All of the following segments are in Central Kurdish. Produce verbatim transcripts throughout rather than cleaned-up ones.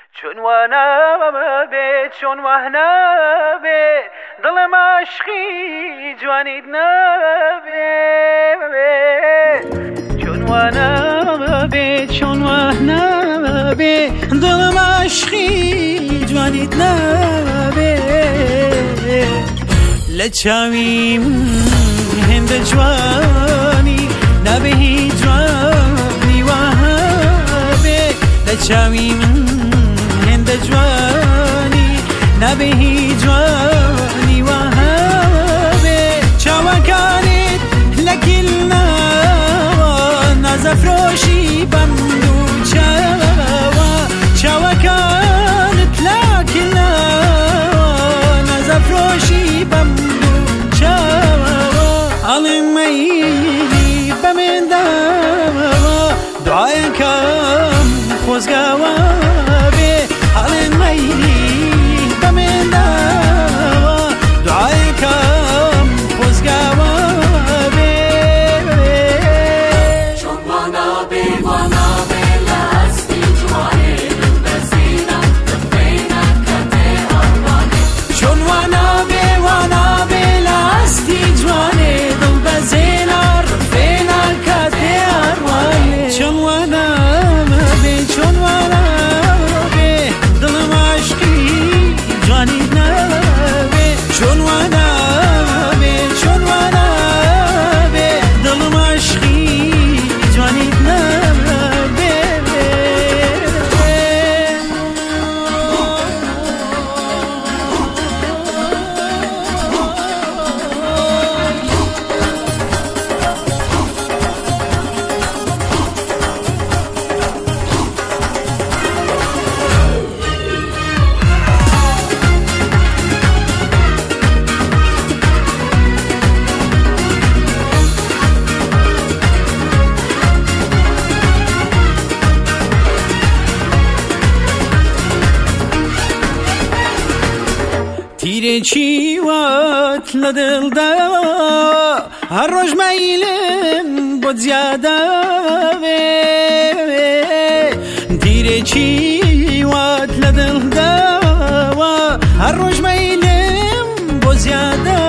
چون وانا به چون وهنا به دلم عشقی جوانید نبه چون وانا به چون وهنا به دلم عشقی جوانید نبه لچاویم هند جوانی نبه جوانی وهبه لچاویم جوانی نبهی جوانی و همه چاوکانت لکل نوا نزفروشی بندو چاوا چاوکانت لکل نوا نزفروشی بندو چاوا علمی بمن دوا دعای کم خوزگوا تیره چی وات لدل دا هر روز میلم بود زیاده تیره چی وات لدل دا هر روز میلم بود زیاده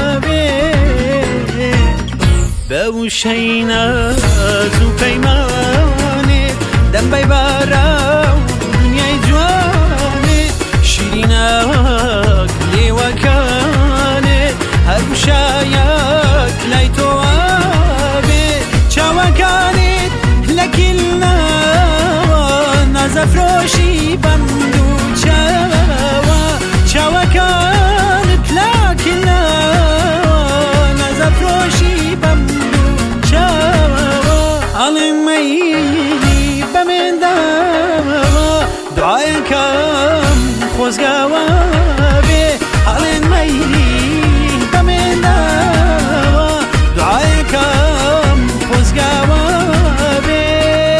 بوشینا تو پیمانه دم بی بارا دنیای جوانه شیریناک لیوکانه هر بوشایک لای تو آبه چاوکانت لکل نوا نزفروشی بندو چاوا چاوکانت لکل نوا نزفروشی بندو چاوا علمی بمن دوا دعای کم خوزگوا به علمی بمن دوا دعای کم خوزگوا به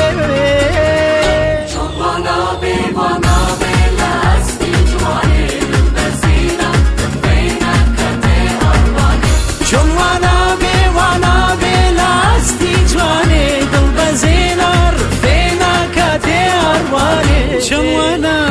چون وانا به وانا به لستی جوانه دل بزینا بینه کته آروانه چون وانا به وانا به لستی جوانه دل بزینا بینه کته آروانه چون وانا